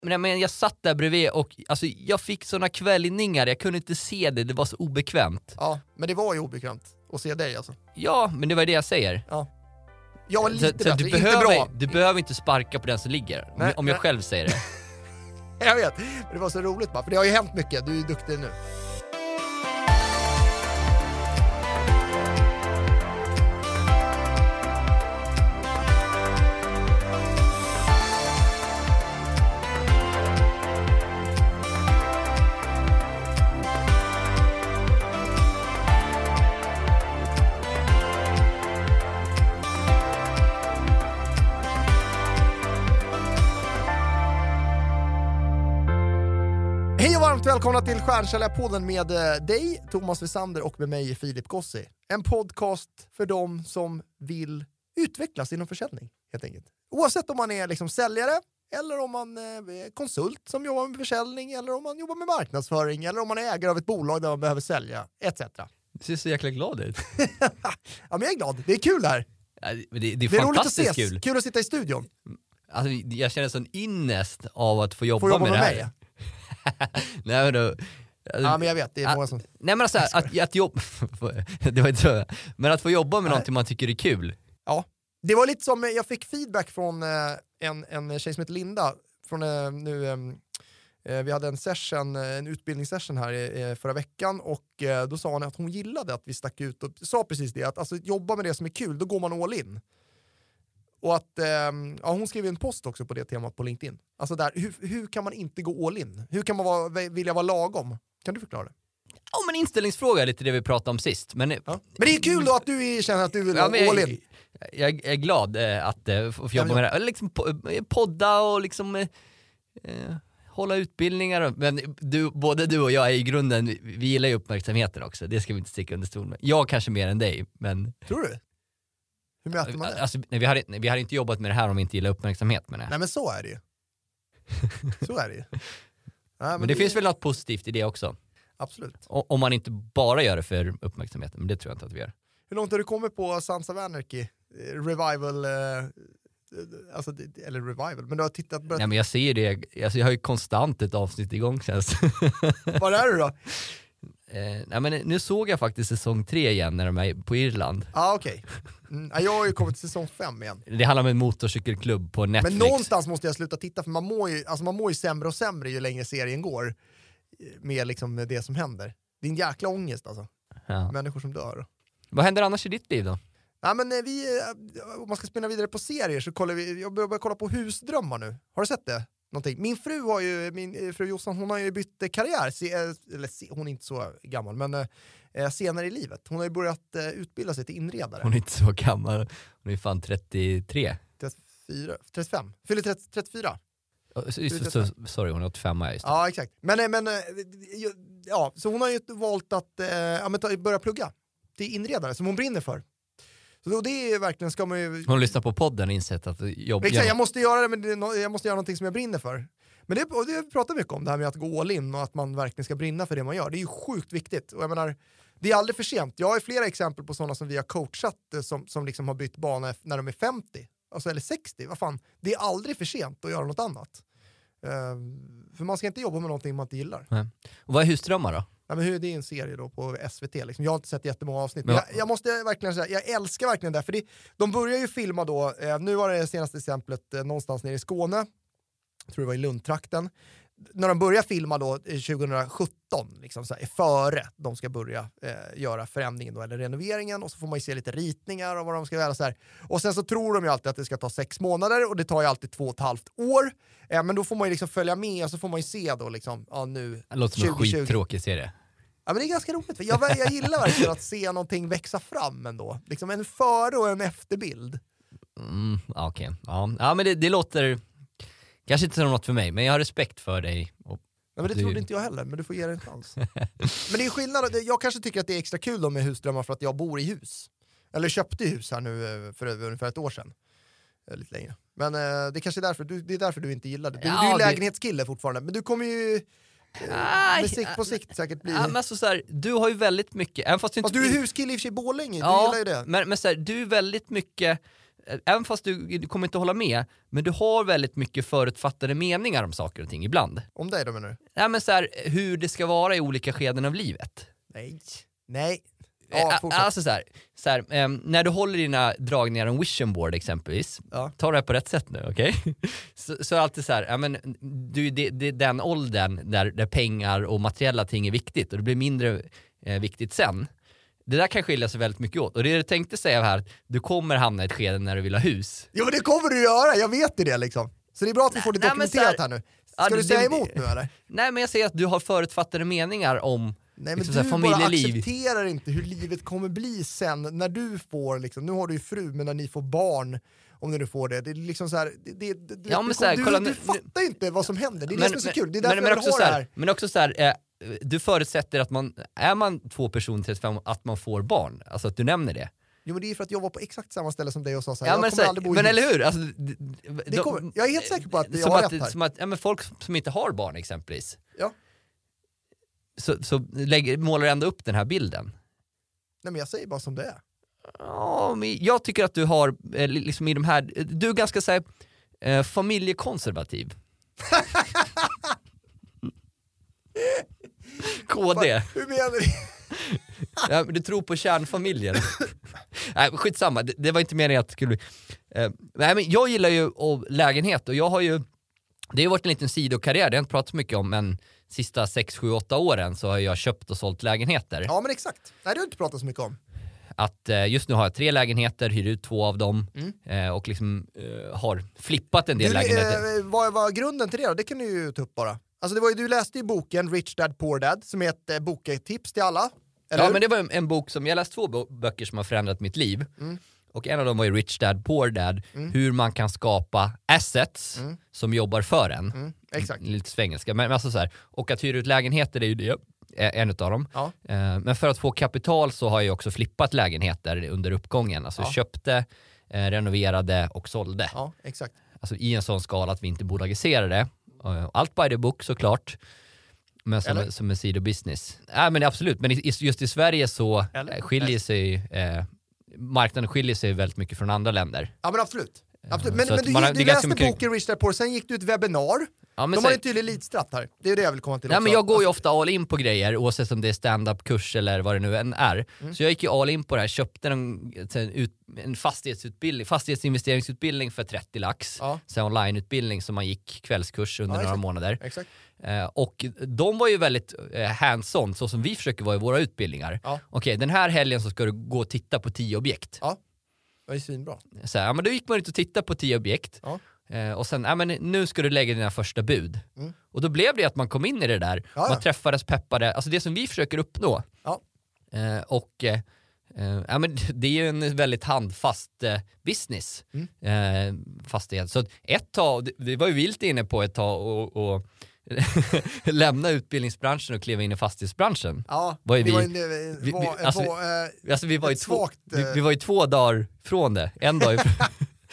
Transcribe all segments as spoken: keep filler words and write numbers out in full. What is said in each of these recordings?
Men, men jag satt där bredvid och alltså, jag fick såna kvällningar. Jag kunde inte se det, det var så obekvämt. Ja, men det var ju obekvämt att se dig alltså. Ja, men det var det jag säger. Ja. Jag var lite så, så bättre, du, inte behöver, bra. du behöver inte sparka på den som ligger. Nej, om jag nej. själv säger det. Jag vet, men det var så roligt bara. För det har ju hänt mycket, du är ju duktig nu. Varmt välkomna till Stjärnsäljarpodden med dig, Thomas Wessander, och med mig, Filip Gossi. En podcast för dem som vill utvecklas inom försäljning, helt enkelt. Oavsett om man är liksom säljare, eller om man är konsult som jobbar med försäljning, eller om man jobbar med marknadsföring, eller om man är ägare av ett bolag där man behöver sälja, et cetera. Du ser så jäkla glad ut. Ja, men jag är glad. Det är kul här. Ja, det, det, det är det är fantastiskt roligt att ses. kul. Kul att sitta i studion. Alltså, jag känner sån innest av att få jobba, Får jobba med, med det här. mig. Nej, men då, alltså, Ja, men jag vet, det är många som... Nej, men alltså, att, att jobba... det var inte så. Men att få jobba med Nej. någonting man tycker är kul. Ja, det var lite som... Jag fick feedback från en, en tjej som heter Linda. Från nu... Vi hade en session, en utbildningssession här förra veckan, och då sa hon att hon gillade att vi stack ut och sa precis det, att alltså, jobba med det som är kul, då går man all in. Och att, ja, hon skrev en post också på det temat på LinkedIn. Alltså där, hur, hur kan man inte gå all in? Hur kan man vara, vilja vara lagom? Kan du förklara det? Ja, men inställningsfråga är lite det vi pratade om sist. Men, ja. men det är kul då att du känner att du vill ja, vara all in. Jag, jag är glad eh, att eh, få jobba med det här. Liksom, podda och liksom... Eh, hålla utbildningar. Men du, både du och jag är i grunden, vi gillar ju uppmärksamheten också. Det ska vi inte sticka under stol med. Jag kanske mer än dig, men... Tror du? Hur möter man det? Alltså, nej, vi, hade, vi hade inte jobbat med det här om vi inte gillar uppmärksamhet med det. Nej, men så är det ju. Så är det ju. Nej, men men det, det finns väl något positivt i det också. Absolut. O- om man inte bara gör det för uppmärksamheten, men det tror jag inte att vi gör. Hur långt har du kommit på Sons of Anarchy? Revival... Eh, alltså, eller revival, men du har tittat... Nej, men jag ser det. Alltså, jag har ju konstant ett avsnitt igång, känns. Var är du då? Eh, nej, men nu såg jag faktiskt säsong tre igen när de är på Irland. Ja, ah, okej. Okay. Mm, jag har ju kommit till säsong fem igen. Det handlar om en motorcykelklubb på Netflix. Men någonstans måste jag sluta titta, för man mår ju, alltså man mår ju sämre och sämre ju längre serien går med liksom det som händer. Det är en jäkla ångest alltså. Ja. Människor som dör. Vad händer annars i ditt liv då? Nej, men vi, om man ska spinna vidare på serier så kollar vi, jag börjar kolla på Husdrömmar nu. Har du sett det? Någonting. Min fru har ju, min fru Jossan, hon har ju bytt karriär, eller hon är inte så gammal, men eh, senare i livet. Hon har ju börjat eh, utbilda sig till inredare. Hon är inte så gammal, hon är fan trettiotre. trettiofyra, trettiofem, fyller trettio, trettiofyra. Så, så, sorry, hon är åttiofem, just det. Ja, exakt. Men, men ja, så hon har ju valt att eh, ja, men ta, börja plugga till inredare som hon brinner för. Så då, det är verkligen, ska man ju... Hon lyssnar på podden och insett att jobb... Exakt, jag måste göra det, men jag måste göra någonting som jag brinner för. Men det, och det pratar mycket om, det här med att gå all in och att man verkligen ska brinna för det man gör. Det är ju sjukt viktigt. Och jag menar, det är aldrig för sent. Jag har flera exempel på sådana som vi har coachat som, som liksom har bytt bana när de är femtio. Alltså, eller sextio, vad fan. Det är aldrig för sent att göra något annat. Uh, för man ska inte jobba med någonting man inte gillar. Nej. Och vad är Husdrömmar då? Ja, men hur, det är en serie då på S V T. Liksom. Jag har inte sett jättemånga avsnitt. Men jag, jag måste verkligen säga, jag älskar verkligen det. För det, de börjar ju filma då, eh, nu var det senaste exemplet eh, någonstans nere i Skåne. Jag tror det var i Lundtrakten. När de börjar filma då tjugosjutton, liksom så här, före de ska börja eh, göra förändringen då, eller renoveringen, och så får man ju se lite ritningar och vad de ska göra så här. Och sen så tror de ju alltid att det ska ta sex månader, och det tar ju alltid två och ett halvt år. Eh, men då får man ju liksom följa med, och så får man ju se då liksom, ja nu... Det låter som en skittråkig serie. Ja, men det är ganska roligt, för jag, jag gillar verkligen att se någonting växa fram ändå. Liksom en före- och en efterbild. Mm, okej. Okay. Ja. ja, men det, det låter... Kanske inte som något för mig, men jag har respekt för dig. Och ja, men det du... trodde inte jag heller, men du får ge det en chans. Men det är skillnad, jag kanske tycker att det är extra kul då med Husdrömmar för att jag bor i hus. Eller köpte hus här nu för ungefär ett år sedan. Lite längre. Men det är kanske är därför du, det är därför du inte gillade det. Du, ja, du är ju det... lägenhetskille fortfarande, men du kommer ju... Med sikt på sikt säkert blir... Ja, men så, så här, du har ju väldigt mycket... Även fast du, inte... fast du är huskille i och för sig Borlänge, ja, du gillar ju det. Men, men så här, du är väldigt mycket... även fast du, du kommer inte hålla med, men du har väldigt mycket förutfattade meningar om saker och ting ibland. Om dig då menar du? Nej, men så här, hur det ska vara i olika skeden av livet. Nej. Nej. Ja, alltså så här, så här, eh, när du håller dina dragningar om vision board exempelvis, ja. ta det här på rätt sätt nu, okej? Okay? så, så är alltid så här, ja, men, du, det, det är den åldern där, där pengar och materiella ting är viktigt och det blir mindre eh, viktigt sen. Det där kan skilja sig väldigt mycket åt. Och det du tänkte säga här, du kommer hamna i ett skede när du vill ha hus. Jo, men det kommer du göra, jag vet det liksom. Så det är bra att vi får det dokumenterat här, här nu. Ska ja, du säga emot nu eller? Nej, men jag säger att du har förutfattade meningar om Nej, men liksom, du familjeliv. Bara accepterar inte hur livet kommer bli sen när du får, liksom, nu har du ju fru, men när ni får barn, om du får det, det är liksom så här, det, det, det, ja, du, så här, du, kolla, du, du fattar ju inte vad som händer, det är men, det som är så kul, det är därför men, men jag också har så här, det här. Men också så här, eh, du förutsätter att man, är man två personer trettiofem, att man får barn, alltså att du nämner det. Jo, men det är för att jag var på exakt samma ställe som dig och sa så här, ja, jag men kommer så, aldrig bo i men hus. eller hur? Alltså, det kommer, jag är helt säker på att jag som har att, rätt här. Som att, ja, men folk som inte har barn exempelvis. Ja. Så, så lägger, målar ändå upp den här bilden. Nej, men jag säger bara som det är. Ja, men jag tycker att du har eh, liksom i de här, du är ganska så här, eh, familjekonservativ. K D. Hur menar du? Ja, du tror på kärnfamiljen. Nej, skitsamma, det, det var inte meningen att det skulle bli. Eh, nej, men jag gillar ju och lägenhet och jag har ju, det har varit en liten sidokarriär, det har jag inte pratat så mycket om, men sista sex, sju, åtta åren så har jag köpt och sålt lägenheter. Ja, men exakt. Nej, det har inte pratat så mycket om. Att eh, just nu har jag tre lägenheter, hyr ut två av dem mm. eh, och liksom eh, har flippat en del du, lägenheter. Eh, vad var grunden till det då? Det kan du ju ta upp bara. Alltså det var ju, du läste ju boken Rich Dad Poor Dad som är ett eh, boktips till alla. Eller ja, hur? men det var en, en bok som, jag läste två böcker som har förändrat mitt liv. Mm. Och en av dem var ju Rich Dad Poor Dad, mm. hur man kan skapa assets mm. som jobbar för en. Mm. Exakt. Lite svengelska, men alltså så här. Och att hyra ut lägenheter är ju det, en av dem. Ja. Men för att få kapital så har jag också flippat lägenheter under uppgången. Alltså ja. köpte, renoverade och sålde. Ja, exakt. Alltså i en sån skala att vi inte bolagiserade. Allt by the book såklart. Men som, som en sidobusiness. Nej, men absolut, men just i Sverige så Eller? skiljer sig eh, marknaden skiljer sig väldigt mycket från andra länder. Ja, men absolut. absolut. Men, så men du, man, du läste mycket... boken Rich Dad Poor, sen gick du ett webbinar. Ja, De så... har en tydlig elitstratt här. Det är det jag vill komma till. Nej, också. men jag går ju alltså... ofta all in på grejer, oavsett om det är stand-up-kurs eller vad det nu än är. Mm. Så jag gick ju all in på det här, köpte en, en, en fastighetsutbildning, fastighetsinvesteringsutbildning för trettio lax. Ja. Sen onlineutbildning som man gick kvällskurs under ja, några månader. Exakt. Eh, och de var ju väldigt eh, hands-on, så som vi försöker vara i våra utbildningar. Ja. Okej, den här helgen så ska du gå och titta på tio objekt. Ja, det är svinbra. Så här, ja, men då gick man ut och tittade på tio objekt. Ja. Eh, och sen, ja, men nu ska du lägga dina första bud. Mm. Och då blev det att man kom in i det där. Ja, man ja. träffades, peppade. Alltså det som vi försöker uppnå. Ja. Eh, och eh, ja, men det är ju en väldigt handfast eh, business. Mm. Eh, fastighet. Så ett tag, det, det var ju vilt inne på ett tag och, och lämna utbildningsbranschen och kliva in i fastighetsbranschen. Ja, var ju det vi, var, en, var, vi, vi, alltså, var, vi, alltså vi var ju två, svagt, vi, vi var ju två dagar från det. En dag ifrån.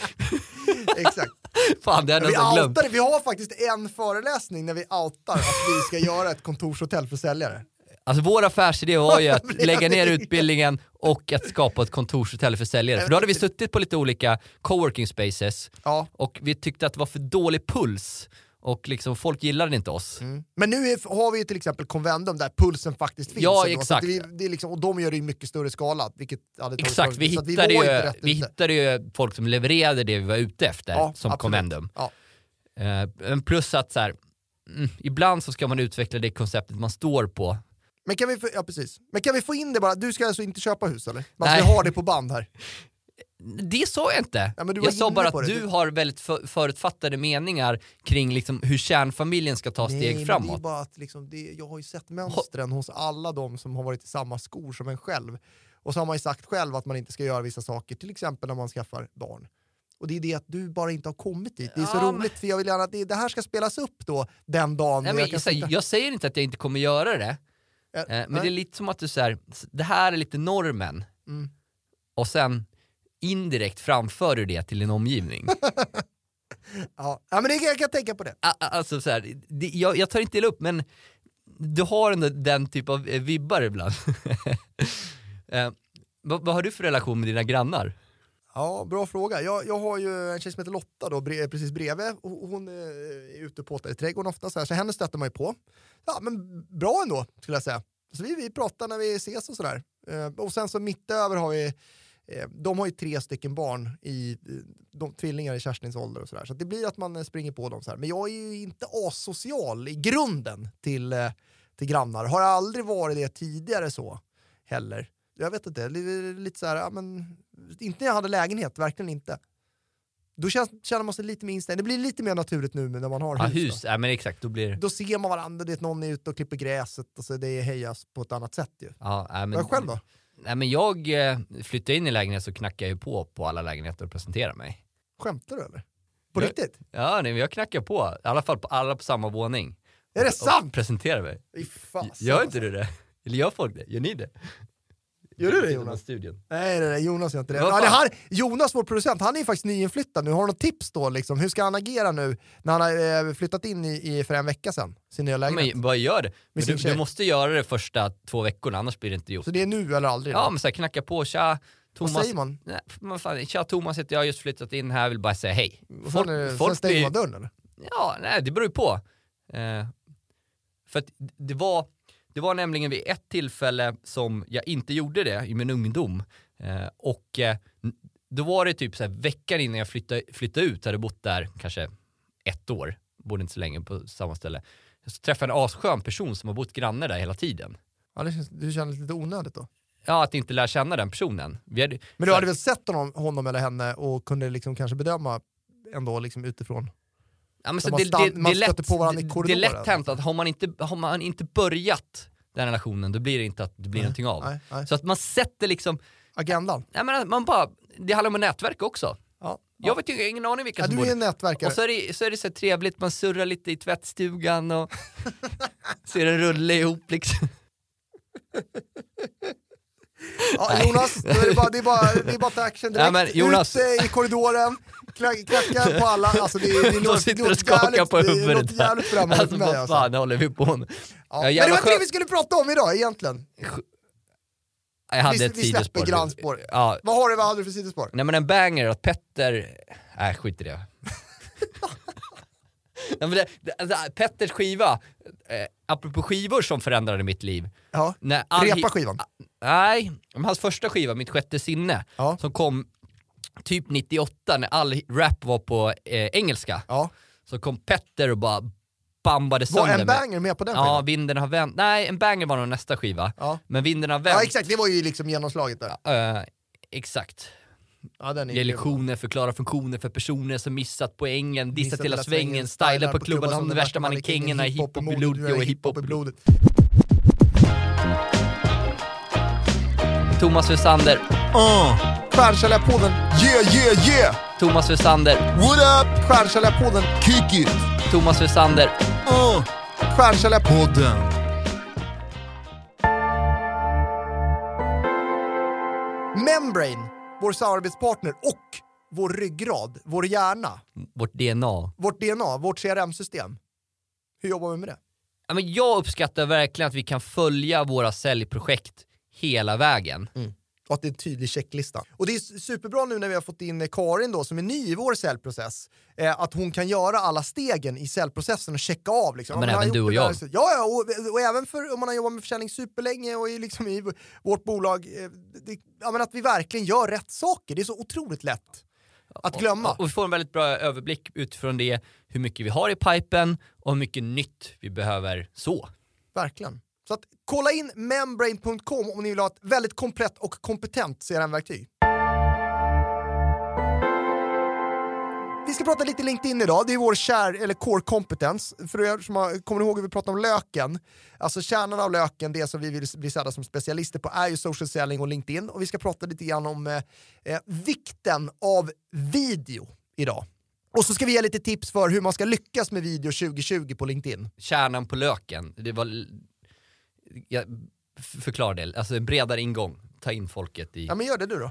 Exakt. Fan, det är vi, outar, vi har faktiskt en föreläsning när vi outar att vi ska göra ett kontorshotell för säljare. Alltså vår affärsidé var ju att lägga ner utbildningen och att skapa ett kontorshotell för säljare. För då hade vi suttit på lite olika coworking spaces ja. och vi tyckte att det var för dålig puls. Och liksom folk gillade inte oss. Mm. Men nu är, har vi ju till exempel Convendum där pulsen faktiskt finns. Ja, ändå, exakt. Det, det är liksom, och de gör det i mycket större skala. Vilket hade tagit exakt, vi hittade, vi, ju, vi hittade ju folk som levererade det vi var ute efter ja, som absolut. Convendum. Ja. Uh, plus att så här, mm, ibland så ska man utveckla det konceptet man står på. Men kan vi få, ja, precis. Men kan vi få in det bara? Du ska alltså inte köpa hus eller? Man ska ha det på band här. Det sa jag inte. Ja, jag sa bara att du har väldigt för, förutfattade meningar kring liksom hur kärnfamiljen ska ta Nej, steg framåt. Det är bara att liksom, det, jag har ju sett mönstren hos alla de som har varit i samma skor som en själv. Och så har man ju sagt själv att man inte ska göra vissa saker, till exempel när man skaffar barn. Och det är det att du bara inte har kommit dit. Det är så ja, roligt men... för jag vill gärna att det, det här ska spelas upp då den dagen. Nej, men jag, jag, jag säger inte att jag inte kommer göra det. Ja, eh, men nej. Det är lite som att du säger, det här är lite normen. Mm. Och sen indirekt framför du det till din omgivning. ja. ja, men det, jag kan tänka på det. Alltså så här, det, jag, jag tar inte upp, men du har ändå den typ av vibbar ibland. eh, vad, vad har du för relation med dina grannar? Ja, bra fråga. Jag, jag har ju en tjej som heter Lotta då, bre, precis bredvid. Och hon är ute på i trädgården ofta, så, här, så henne stöter man ju på. Ja, men bra ändå, skulle jag säga. Så vi, vi pratar när vi ses och sådär. Eh, och sen så mitt över har vi, eh, de har ju tre stycken barn, i de, tvillingar i Kerstins ålder och sådär. Så det blir att man springer på dem så här. Men jag är ju inte asocial i grunden till, eh, till grannar. Har aldrig varit det tidigare så heller. Jag vet inte, lite så här, ja, men inte när jag hade lägenhet, verkligen inte. Då känns, känner man sig lite mer inställd. Det blir lite mer naturligt nu när man har ja, hus. hus. Ja, men exakt, då blir Då ser man varandra, det är någon är ute och klipper gräset och så det hejas på ett annat sätt ju. Ja, ja, men, jag själv då? Nej, men jag eh, flyttar in i lägenhet så knackar jag ju på på alla lägenheter och presenterar mig. Skämtar du eller? På jag, riktigt? Ja, nej, men jag knackar på. I alla fall på alla på samma våning. Är det och, sant? Och presenterar mig. Fan, gör inte du det? Eller gör folk det? Gör ni det? Gör du det, Jonas? Studion. Nej, nej, nej, Jonas gör inte det. Ja, det här, Jonas, vår producent, han är ju faktiskt nyinflyttad nu. Har du något tips då? Liksom? Hur ska han agera nu när han har eh, flyttat in i, i för en vecka sedan? Sin nya lägenhet. Men vad gör det? Men du, du måste göra det första två veckorna, annars blir det inte gjort. Så det är nu eller aldrig? Ja, då? men så här, knacka på, tja, Thomas. Vad säger man? Nej, men fan, tja, Thomas heter jag, har just flyttat in här, vill bara säga hej. Och Folk, sen, är, folk sen stänger blir, man dörren eller? Ja, nej, det beror ju på. Eh, för att det var... Det var nämligen vid ett tillfälle som jag inte gjorde det i min ungdom. Eh, och eh, då var det typ så här, veckan innan jag flyttade, flyttade ut, hade bott där kanske ett år, bodde inte så länge på samma ställe. Så träffade jag en asskön person som har bott granne där hela tiden. Ja, det känns, det kändes lite onödigt då. Ja, att inte lära känna den personen. Vi hade, Men du hade väl sett honom, honom eller henne och kunde liksom kanske bedöma ändå liksom utifrån? Ja, men så man det, stand, det, man det, är lätt, på varandra i det, korridoren. det är lätt hänt att har man, inte, har man inte börjat den relationen, då blir det inte att det blir nej, någonting av. Nej, nej. Så att man sätter liksom... Agendan? Nej, men man bara, det handlar om att nätverka också. Ja. Jag vet ju ingen aning vilka ja, som du är borde. en nätverkare. Och så är det så, är det så trevligt, man surrar lite i tvättstugan och ser en rulle ihop liksom. Ja, Jonas, det är bara, det är bara, det är bara till action direkt. Ja, men Jonas... Ut i korridoren, knacka på alla. Alltså det, det, det de sitter och skakar på huvudet. Det låter jävligt främmande alltså, för mig. vad fan alltså. håller vi på med? Ja. Men det var inte det vi skulle prata om idag egentligen. Jag hade vi, ett vi släpper sidospår. grannspår. Ja. Vad har du, vad hade du för sidospår? Nej, men en banger att Petter... Nej, skit i det. Nej, men det, det alltså, Petters skiva, eh, apropå skivor som förändrade mitt liv. Ja, när all repa skivan. Nej, hans första skiva, Mitt sjätte sinne, ja. som kom typ nittioåtta när all rap var på eh, engelska. Ja. Så kom Petter och bara bambade sönder. Var en banger med, med på den skivan? skivan? Ja, Vinden har vänt. Nej, en banger var nog nästa skiva. Ja. Men Vinden har vänt. Ja, exakt, det var ju liksom genomslaget där. Uh, exakt. Ja, den är Ge lektioner, förklara funktioner för personer som missat poängen, dissat hela svängen, stylar på klubban som den värsta mannekängerna, hiphop i blodet och hiphop i blodet. Thomas Wessander. Uh. Stjärnkällarpodden. Yeah, yeah, yeah! Thomas Wessander. What up? Stjärnkällarpodden. Kick it! Thomas Wessander. Uh. Stjärnkällarpodden. Membrane, vår samarbetspartner och vår ryggrad, vår hjärna. Vårt D N A. Vårt D N A, vårt C R M-system. Hur jobbar vi med det? Ja, men jag uppskattar verkligen att vi kan följa våra säljprojekt hela vägen. Mm. Och att det är en tydlig checklista. Och det är superbra nu när vi har fått in Karin då, som är ny i vår säljprocess. Eh, att hon kan göra alla stegen i säljprocessen och checka av. Liksom. Ja, men även du och jag. Där, ja, ja och, och även för om man har jobbat med försäljning superlänge och i, liksom, i vårt bolag. Eh, det, ja, men att vi verkligen gör rätt saker. Det är så otroligt lätt att glömma. Och, och vi får en väldigt bra överblick utifrån det, hur mycket vi har i pipen och hur mycket nytt vi behöver så. Verkligen. Så att kolla in membrane punkt com om ni vill ha ett väldigt komplett och kompetent C R M-verktyg. Vi ska prata lite LinkedIn idag. Det är vår kär, eller core competence. För er som har, kommer ni ihåg hur vi pratade om löken? Alltså kärnan av löken, det som vi vill bli sedda som specialister på, är ju social selling och LinkedIn. Och vi ska prata lite grann om eh, vikten av video idag. Och så ska vi ge lite tips för hur man ska lyckas med video tjugo tjugo på LinkedIn. Kärnan på löken, det var... Jag förklarar det, alltså en bredare ingång. Ta in folket i... Ja, men gör det du då.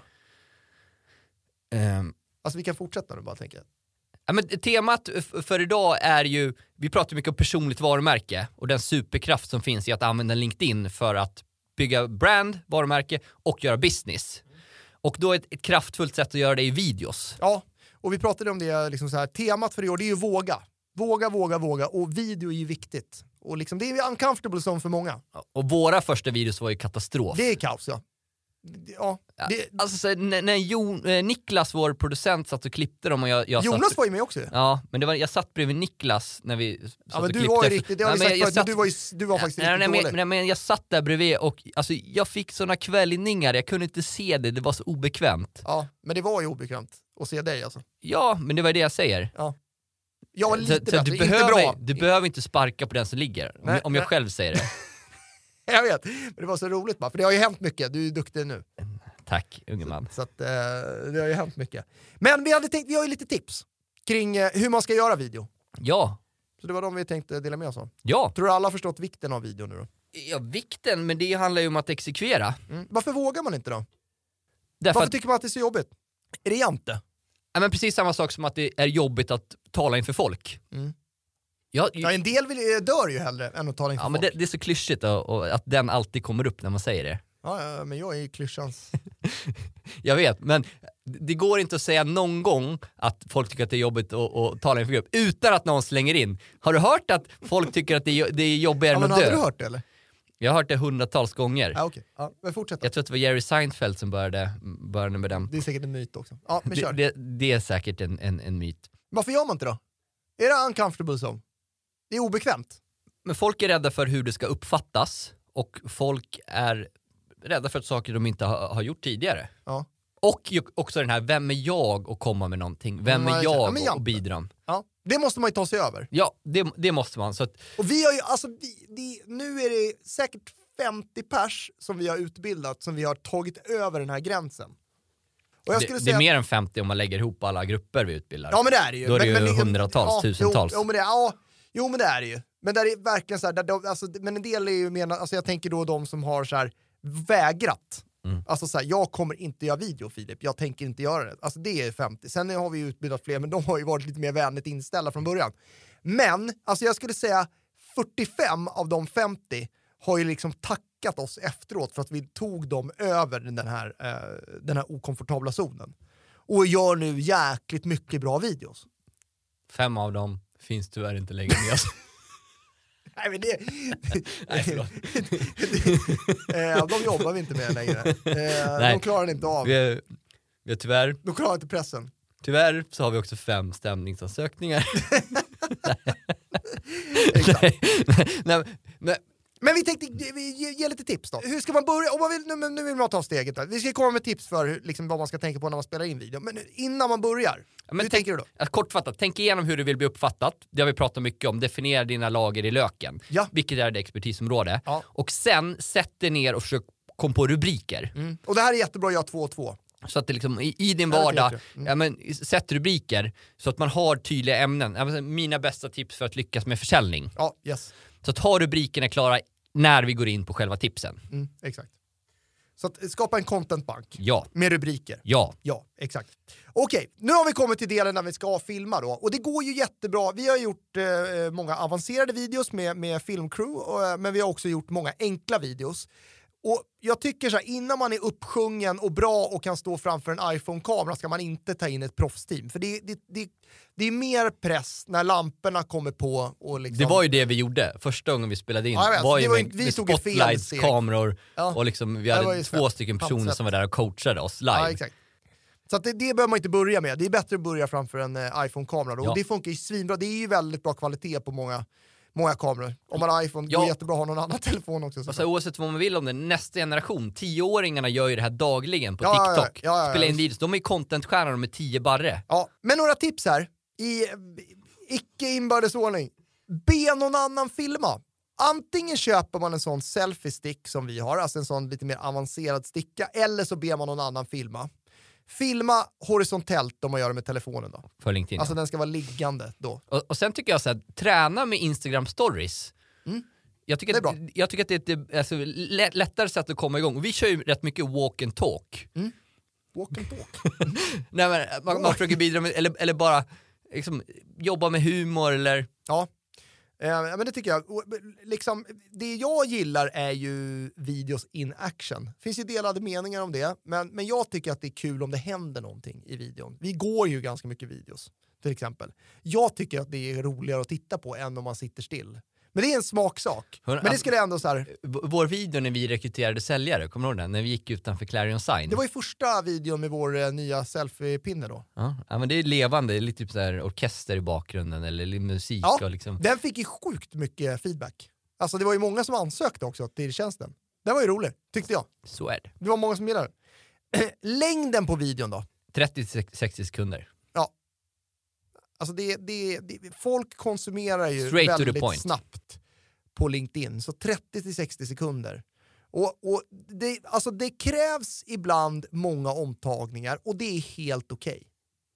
Um, alltså vi kan fortsätta nu bara, tänker jag. Ja, men temat för idag är ju, vi pratar mycket om personligt varumärke och den superkraft som finns i att använda LinkedIn för att bygga brand, varumärke och göra business. Och då ett, ett kraftfullt sätt att göra det i videos. Ja, och vi pratade om det, liksom så här, temat för i år, det är ju våga. Våga, våga, våga. Och video är ju viktigt. Och liksom, det är uncomfortable som för många. Och våra första videos var ju katastrof. Det är kaos, ja. Ja, det... ja alltså så, när, när Jon, eh, Niklas, vår producent, satt och klippte dem och jag, jag Jonas satt, var ju med också. Ja, men det var, jag satt bredvid Niklas när vi satt ja, men och du klippte. var ju riktigt, det har ja, jag sagt jag, förut, satt, du var, ju, du var faktiskt ja, riktigt nej, dålig. men, men jag satt där bredvid och alltså, jag fick såna kvällningar, jag kunde inte se det, det var så obekvämt. Ja, men det var ju obekvämt att se dig alltså. Ja, men det var det jag säger. Ja. Jag var lite så, bättre, så du inte behöver, bra. Du behöver inte sparka på den som ligger, om, Nej, om jag nej. själv säger det. Jag vet, men det var så roligt bara, för det har ju hänt mycket, du är duktig nu. Tack, unge man. Så att, eh, det har ju hänt mycket. Men vi, hade tänkt, vi har ju lite tips kring eh, hur man ska göra video. Ja. Så det var de vi tänkte dela med oss av. Ja. Tror du alla har förstått vikten av video nu då? Ja, vikten, men det handlar ju om att exekvera. Mm. Varför vågar man inte då? Därför Varför att, tycker man att det är så jobbigt? Är det jante? ja, men precis samma sak som att det är jobbigt att tala inför folk. Mm. Ja, Ja, en del vill, dör ju hellre än att tala inför ja, men folk. det, det är så klyschigt då, och att den alltid kommer upp när man säger det. Ja, ja, men jag är ju klyschans. Jag vet, men det går inte att säga någon gång att folk tycker att det är jobbigt att, att tala inför grupp utan att någon slänger in. Har du hört att folk tycker att det är, det är jobbigare Ja, än men att dö? hade du hört det eller? Jag har hört det hundratals gånger. Ja, okej. Ja, men fortsätt då. Jag tror att det var Jerry Seinfeld som började, började med den. Det är säkert en myt också. Ja, men kör. Det, det, det är säkert en, en, en myt. Varför gör man inte då? Är det uncomfortable som? Det är obekvämt. Men folk är rädda för hur det ska uppfattas och folk är rädda för att saker de inte har, har gjort tidigare. Ja. Och ju också den här, vem är jag att komma med någonting? Vem Mm, är ja, jag men att Jampe. bidra? Ja. Det måste man ju ta sig över. Ja, det, det måste man. Så att, Och vi har ju, alltså, vi, det, nu är det säkert femtio pers som vi har utbildat som vi har tagit över den här gränsen. Och jag det, skulle det säga är mer än femtio om man lägger ihop alla grupper vi utbildar. Ja, men det är det ju. Då är det men, ju men, hundratals, ja, tusentals. Jo, jo, men det, ja, jo, men det är det ju. Men där är verkligen så här, där, de, alltså, men en del är ju mer, alltså jag tänker då de som har så här vägrat. Mm. Alltså så här, jag kommer inte göra video, Filip. Jag tänker inte göra det. Alltså det är femtio. Sen har vi ju utbildat fler, men de har ju varit lite mer vänligt inställda från början. Men, alltså jag skulle säga fyrtiofem av de femtio har ju liksom tackat oss efteråt för att vi tog dem över den här, eh, den här okomfortabla zonen. Och gör nu jäkligt mycket bra videos. Fem av dem finns tyvärr inte längre med oss. Nej, men det... Nej, förlåt. eh, de jobbar vi inte med längre. Eh, Nej. de klarar inte av. Vi är, vi är tyvärr, De klarar inte pressen. tyvärr så har vi också fem stämningsansökningar. Exakt. nej, nej, nej, Men vi tänkte vi ge, ge lite tips då. Hur ska man börja? Om man vill, nu, nu vill man ta steget där. Vi ska komma med tips för hur, liksom, vad man ska tänka på när man spelar in video. Men innan man börjar, men hur tänk, tänker du då? att kortfattat, tänk igenom hur du vill bli uppfattat. Det har vi pratat mycket om. Definiera dina lager i löken. Ja. Vilket är det expertisområde. Ja. Och sen sätt dig ner och försök komma på rubriker. Mm. Och det här är jättebra att göra två och två. Så att det liksom, i, i din Ja, det vardag, vet jag. Mm. ja, men, sätt rubriker så att man har tydliga ämnen. Ja, men, mina bästa tips för att lyckas med försäljning. Ja, yes. Så att ha rubrikerna klara när vi går in på själva tipsen. Mm, exakt. Så att skapa en contentbank Ja, med rubriker. ja. Ja, exakt. Okej, nu har vi kommit till delen när vi ska filma då. Och det går ju jättebra. Vi har gjort eh, många avancerade videos med, med filmcrew, och, men vi har också gjort många enkla videos. Och jag tycker så här, innan man är uppsjungen och bra och kan stå framför en iPhone-kamera ska man inte ta in ett proffsteam. För det, det, det, det är mer press när lamporna kommer på. Och liksom... Det var ju det vi gjorde första gången vi spelade in. Ja, jag vet. var ju Det var ju- med, vi med tog ju fel spotlights, steg. kameror Ja. och liksom, vi Det var hade ju två svett. stycken personer Pampsvett. som var där och coachade oss live. Ja, exakt. Så att det, det behöver man inte börja med. Det är bättre att börja framför en eh, iPhone-kamera. då. Ja. Och det funkar ju svinbra. Det är ju väldigt bra kvalitet på många, många kameror. Om man har iPhone, Ja. det går jättebra att ha någon annan telefon också. Alltså, oavsett vad man vill om det, nästa generation, tioåringarna gör ju det här dagligen på Ja, ja, ja. TikTok. Ja, ja, ja. Spelar in videos, de är contentstjärnor med tio barre. Ja, men några tips här. I eh, icke inbördes ordning. Be någon annan filma. Antingen köper man en sån selfie-stick som vi har, alltså en sån lite mer avancerad sticka, eller så ber man någon annan filma. Filma horisontellt om man gör det med telefonen då. För LinkedIn. Alltså den ska vara liggande då. och, och sen tycker jag så här, träna med Instagram stories. Mm. Jag tycker, Det är att, bra. jag tycker att det är ett alltså, lätt, lättare sätt att komma igång. Och vi kör ju rätt mycket walk and talk. Walk and talk. Nej, men man, man försöker bidra med, eller, eller bara liksom, jobba med humor eller... Ja. Eh, men det tycker jag. Och, liksom, det jag gillar är ju videos in action. Det finns ju delade meningar om det. Men, men jag tycker att det är kul om det händer någonting i videon. Vi går ju ganska mycket videos, till exempel. Jag tycker att det är roligare att titta på än om man sitter still. Men det är en smaksak. Men det skulle ändå så här... Vår video när vi rekryterade säljare, kommer du ihåg den? När vi gick utanför Clarion Sign. Det var ju första videon med vår eh, nya selfie-pinne då. Ja, ja, men det är levande. Det är lite typ så här orkester i bakgrunden eller musik. Ja, och liksom... den fick ju sjukt mycket feedback. Alltså det var ju många som ansökte också till tjänsten. Den var ju rolig, tyckte jag. Så är det. Det var många som gillade det. Längden på videon då? trettio till sextio sekunder. Ja. Alltså det, det, det, folk konsumerar ju Straight to the väldigt point. snabbt på LinkedIn. Så trettio till sextio sekunder. Och, och det, alltså det krävs ibland många omtagningar och det är helt okej. Okay.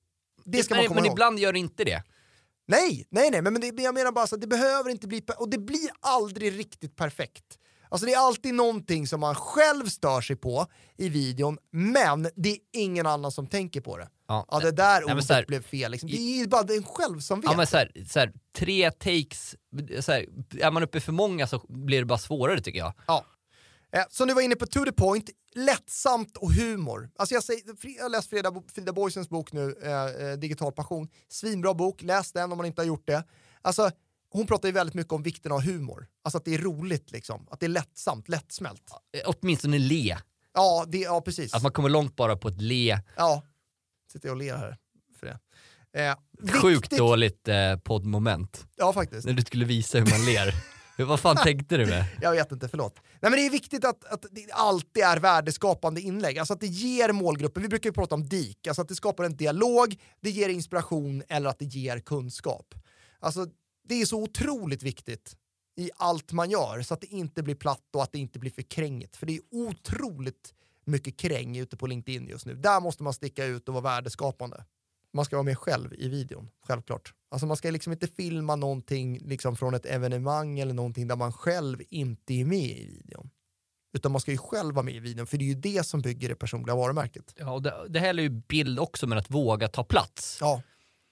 Det ska men, man komma men ihåg. ibland gör det inte det. Nej, nej, nej. Men det, jag menar bara så att det behöver inte bli... Och det blir aldrig riktigt perfekt. Alltså det är alltid någonting som man själv stör sig på i videon, men det är ingen annan som tänker på det. Ja, ja det där ordet ja, här, blev fel. Liksom. Det är bara en själv som vet. Ja, men så här, så här, tre takes, så här, är man uppe för många så blir det bara svårare tycker jag. Ja. Eh, så nu var inne på To the Point, lättsamt och humor. Alltså jag, säger, jag har läst Frida, Frida Boisens bok nu, eh, Digital passion. Svinbra bok, läs den om man inte har gjort det. Alltså hon pratar ju väldigt mycket om vikten av humor. Alltså att det är roligt liksom. Att det är lättsamt, lättsmält. Åtminstone le. Ja, det, ja precis. Att man kommer långt bara på ett le. Ja, sitter jag och ler här för det. Eh, Sjukt viktigt... dåligt eh, poddmoment. Ja, faktiskt. När du skulle visa hur man ler. Vad fan tänkte du med? Jag vet inte, förlåt. Nej, men det är viktigt att, att det alltid är värdeskapande inlägg. Alltså att det ger målgruppen, vi brukar ju prata om D I K, alltså att det skapar en dialog, det ger inspiration eller att det ger kunskap. Alltså det är så otroligt viktigt i allt man gör så att det inte blir platt och att det inte blir för krängigt. För det är otroligt mycket kräng ute på LinkedIn just nu. Där måste man sticka ut och vara värdeskapande. Man ska vara med själv i videon, självklart. Alltså man ska liksom inte filma någonting liksom från ett evenemang eller någonting där man själv inte är med i videon. Utan man ska ju själv vara med i videon, för det är ju det som bygger det personliga varumärket. Ja, och det, det här är ju bild också med att våga ta plats. Ja.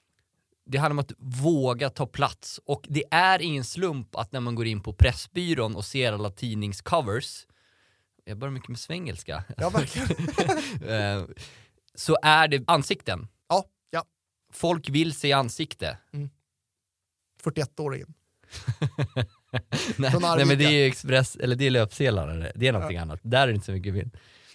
Det handlar om att våga ta plats. Och det är ingen slump att när man går in på Pressbyrån och ser alla tidningscovers, jag börjar mycket med svengelska. Ja, verkligen. Så är det ansikten. Ja, ja. Folk vill se ansikte. Mm. fyrtioett-åringen. nej, nej, men det är ju Express, eller det är löpsedlar. Det är någonting ja. annat. Där är det inte så mycket bild.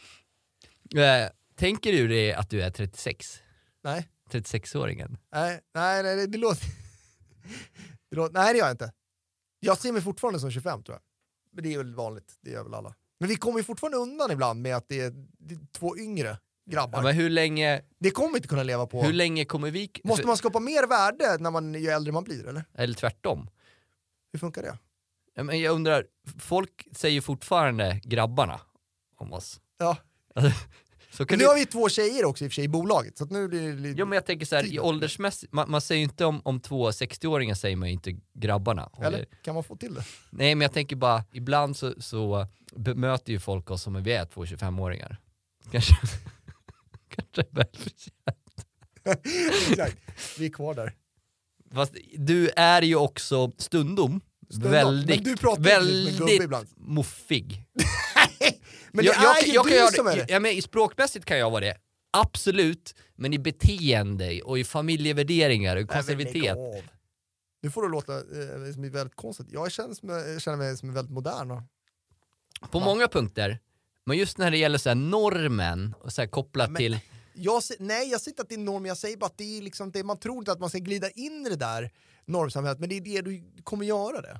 Eh, tänker du det att du är trettiosex? Nej. trettiosex-åringen? Nej, nej, nej det, det, låter... det låter... Nej, det gör jag inte. Jag ser mig fortfarande som tjugofem, tror jag. Men det är väl vanligt, det gör väl alla. Men vi kommer ju fortfarande undan ibland med att det är, det är två yngre grabbar. Ja, men hur länge... Det kommer vi inte kunna leva på. Hur länge kommer vi... Måste man skapa mer värde när man, ju äldre man blir, eller? Eller tvärtom. Hur funkar det? Ja, men jag undrar, folk säger fortfarande grabbarna om oss. Ja. Så kan men nu det... har vi två tjejer också i och för sig i bolaget. Så att nu blir det lite... Jo, men jag tänker så här, i åldersmässigt, man, man säger ju inte om, om två sextio-åringar säger man ju inte grabbarna. Eller det... kan man få till det? Nej, men jag tänker bara, ibland så, så bemöter ju folk oss som vi är två tjugofem-åringar. Kanske, kanske väl förtjänt. Exakt, vi är kvar där. Fast du är ju också stundom, stundom. väldigt, men du pratar väldigt med gubbe ibland. Muffig. Men det jag, är jag, ju jag, du jag, som är det. Ja, men i språkmässigt kan jag vara det. Absolut, men i beteende och i familjevärderingar och konservitet. Nu får du låta eh, som är väldigt konstigt. Jag känner, som, jag känner mig som väldigt modern. Och... På ja. många punkter. Men just när det gäller så här normen och så här kopplat men, till... Jag, nej, jag säger inte att det är norm. Jag säger bara att det är liksom det, man tror inte att man ska glida in i det där normsamhället. Men det är det du kommer göra det.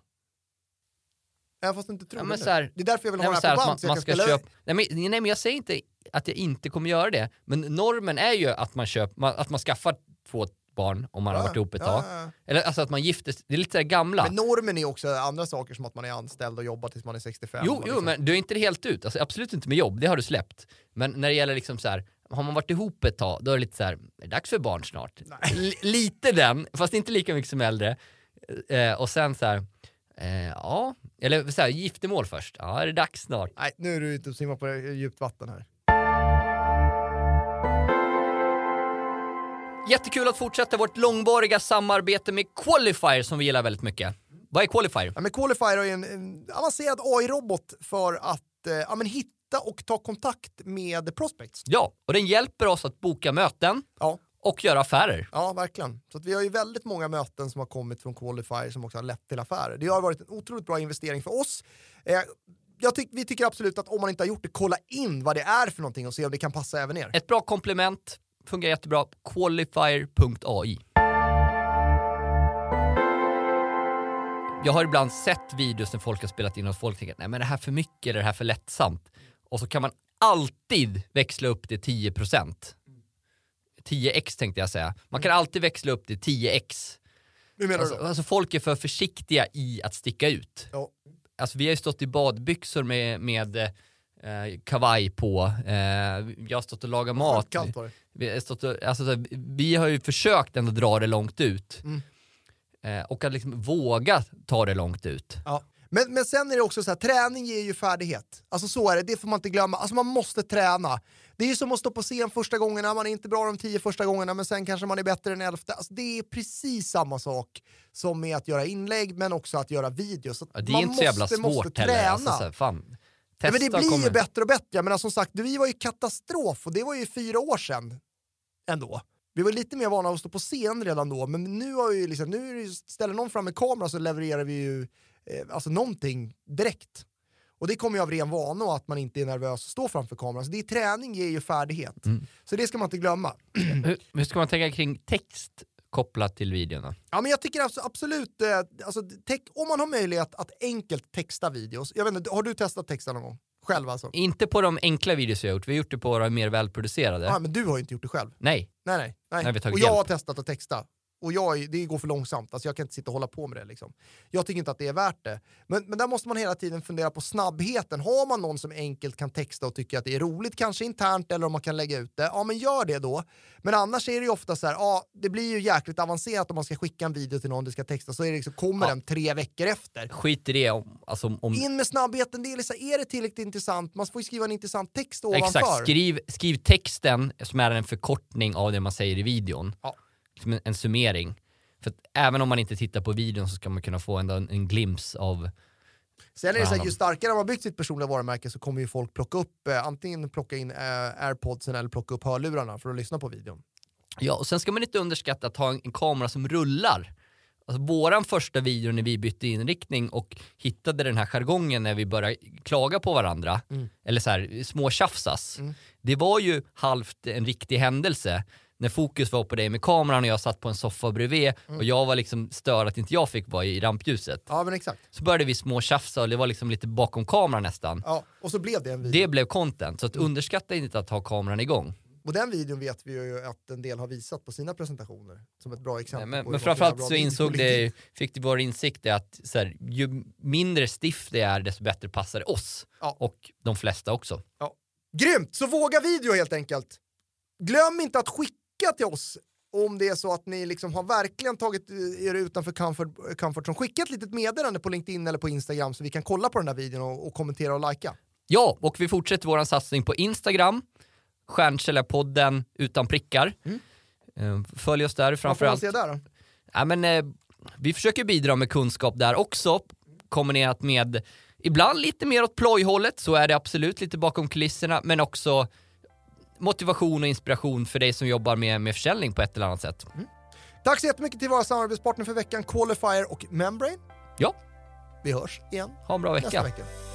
Även fast du inte tror ja, men det. Så här, det är därför jag vill ha nej, det här på band. Man, så man jag ska spela... köpa... nej, men, nej, men jag säger inte att jag inte kommer göra det. Men normen är ju att man, köper, att man skaffar två barn om man ja, har varit ihop ett tag. Ja, ja. Eller alltså att man gifter sig. Det är lite så här gamla. Men normen är också andra saker som att man är anställd och jobbar tills man är sextiofem. Jo, jo liksom. men du är inte helt ut. Alltså, absolut inte med jobb, det har du släppt. Men när det gäller liksom så här, har man varit ihop ett tag, då är det lite så här, det är dags för barn snart. L- lite den, fast inte lika mycket som äldre. Eh, och sen så här, eh, ja, eller så här, giftermål först. Ja, är det dags snart? Nej, nu är du ute och simmar på djupt vatten här. Jättekul att fortsätta vårt långvariga samarbete med Qualifier som vi gillar väldigt mycket. Vad är Qualifier? Ja, men Qualifier är en, en avancerad A I-robot för att eh, ja, men hitta och ta kontakt med prospects. Ja, och den hjälper oss att boka möten Ja. och göra affärer. Ja, verkligen. Så att vi har ju väldigt många möten som har kommit från Qualifier som också har lett till affärer. Det har varit en otroligt bra investering för oss. Eh, jag tyck, vi tycker absolut att om man inte har gjort det, kolla in vad det är för någonting och se om det kan passa även er. Ett bra komplement, fungerar jättebra. Qualifier punkt A I. Jag har ibland sett videos när folk har spelat in och folk tänker nej men det här är för mycket eller det här är för lättsamt. Och så kan man alltid växla upp till tio procent. tio x tänkte jag säga. Man kan alltid växla upp till tio x. Hur menar Alltså, du då? alltså folk är för försiktiga i att sticka ut. Ja. Alltså vi har ju stått i badbyxor med, med eh, kavaj på. Eh, jag har stått och lagat mat. Kallt var det. Vi har, stått och, alltså, så här, vi har ju försökt ändå dra det långt ut. Mm. Eh, och att liksom våga ta det långt ut. Ja. Men, men sen är det också så här, träning ger ju färdighet. Alltså så är det, det får man inte glömma. Alltså man måste träna. Det är ju som att stå på scen första gångerna, man är inte bra de tio första gångerna, men sen kanske man är bättre än elfte. Alltså det är precis samma sak som med att göra inlägg, men också att göra videos. Så Ja, det är man inte så jävla måste, måste svårt heller. träna. Alltså, så här, fan. Ja, men det Testa blir kommer. ju bättre och bättre. Men som sagt, vi var ju katastrof och det var ju fyra år sedan ändå. Vi var lite mer vana att stå på scen redan då, men nu har vi liksom, nu är det, ställer någon fram en kamera så levererar vi ju eh, alltså någonting direkt. Och det kommer ju av ren vana och att man inte är nervös att stå framför kameran. Så det är träning ger ju färdighet. Mm. Så det ska man inte glömma. Hur, hur ska man tänka kring text kopplat till videon då? Ja, men jag tycker absolut, eh, alltså, te- om man har möjlighet att enkelt texta videos. Jag vet inte, har du testat texta någon gång? Själv alltså? Inte på de enkla videos jag har gjort. Vi har gjort det på de mer välproducerade. Ja, men du har ju inte gjort det själv. Nej. Nej, nej. nej. Nej, vi har tagit och jag hjälp. har testat att texta. Och jag, det går för långsamt. Alltså jag kan inte sitta och hålla på med det. Liksom. Jag tycker inte att det är värt det. Men, men där måste man hela tiden fundera på snabbheten. Har man någon som enkelt kan texta och tycker att det är roligt, kanske internt, eller om man kan lägga ut det, ja men gör det då. Men annars är det ju ofta så här, ja det blir ju jäkligt avancerat om man ska skicka en video till någon du ska texta, så är det liksom, kommer Ja. den tre veckor efter. Skit i det. Om, alltså, om, In med snabbheten, det är, liksom, är det tillräckligt intressant? Man får ju skriva en intressant text ovanför. exakt, skriv, skriv texten som är en förkortning av det man säger i videon. Ja. Som en, en summering. För att även om man inte tittar på videon så ska man kunna få en, en glimt av... Sen är det så här, Ja, ju starkare man har byggt sitt personliga varumärke så kommer ju folk plocka upp, eh, antingen plocka in eh, AirPodsen eller plocka upp hörlurarna för att lyssna på videon. Ja, och sen ska man inte underskatta att ha en, en kamera som rullar. Alltså våran första video när vi bytte inriktning och hittade den här jargongen när vi började klaga på varandra, Mm. eller så här små tjafsas. Mm. Det var ju halvt en riktig händelse. När fokus var på dig med kameran och jag satt på en soffa bredvid Mm. och jag var liksom störd att inte jag fick vara i rampljuset. Ja, men exakt. Så började vi små tjafsa och det var liksom lite bakom kameran nästan. Ja, och så blev det en video. Det blev content, så att Mm. underskatta inte att ha kameran igång. Och den videon vet vi ju att en del har visat på sina presentationer som ett bra exempel. Nej, men på men hur man framförallt får så bra insåg videopolitik. det, fick det vår insikt är att så här, ju mindre stiff det är desto bättre passar det oss. Ja. Och de flesta också. Grymt! Så våga video helt enkelt. Glöm inte att skicka till oss om det är så att ni liksom har verkligen tagit er utanför comfort, comfort som skicka ett litet meddelande på LinkedIn eller på Instagram så vi kan kolla på den där videon och, och kommentera och likea. Ja, och vi fortsätter vår satsning på Instagram. Stjärnkällarpodden utan prickar. Mm. Eh, Följ oss där Vad får man framförallt. se där då? Ja, men, eh, vi försöker bidra med kunskap där också. Kombinerat med ibland lite mer åt plojhållet, så är det absolut lite bakom kulisserna, men också motivation och inspiration för dig som jobbar med, med försäljning på ett eller annat sätt. Tack så jättemycket till våra samarbetspartner för veckan, Qualifier och Membrane. Ja, Vi hörs igen ha en bra nästa vecka. vecka.